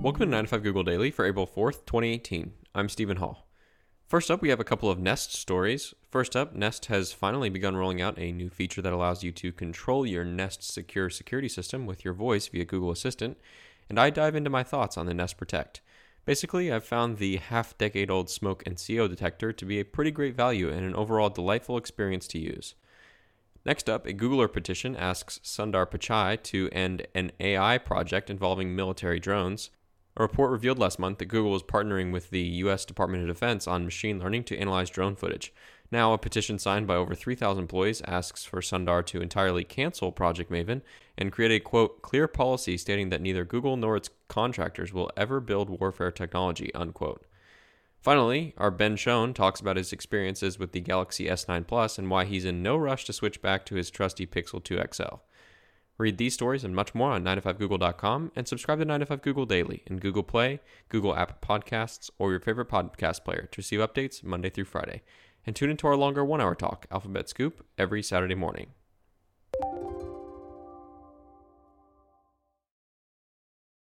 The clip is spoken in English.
Welcome to 9 to 5 Google Daily for April 4th, 2018. I'm Stephen Hall. First up, we have a couple of Nest stories. First up, Nest has finally begun rolling out a new feature that allows you to control your Nest secure security system with your voice via Google Assistant, and I dive into my thoughts on the Nest Protect. Basically, I've found the half-decade-old smoke and CO detector to be a pretty great value and an overall delightful experience to use. Next up, a Googler petition asks Sundar Pichai to end an AI project involving military drones. A report revealed last month that Google was partnering with the U.S. Department of Defense on machine learning to analyze drone footage. Now, a petition signed by over 3,000 employees asks for Sundar to entirely cancel Project Maven and create a, quote, clear policy stating that neither Google nor its contractors will ever build warfare technology, unquote. Finally, our Ben Schoen talks about his experiences with the Galaxy S9 Plus and why he's in no rush to switch back to his trusty Pixel 2 XL. Read these stories and much more on 9to5google.com and subscribe to 9to5 Google Daily in Google Play, Google App Podcasts, or your favorite podcast player to receive updates Monday through Friday. And tune into our longer 1-hour talk, Alphabet Scoop, every Saturday morning.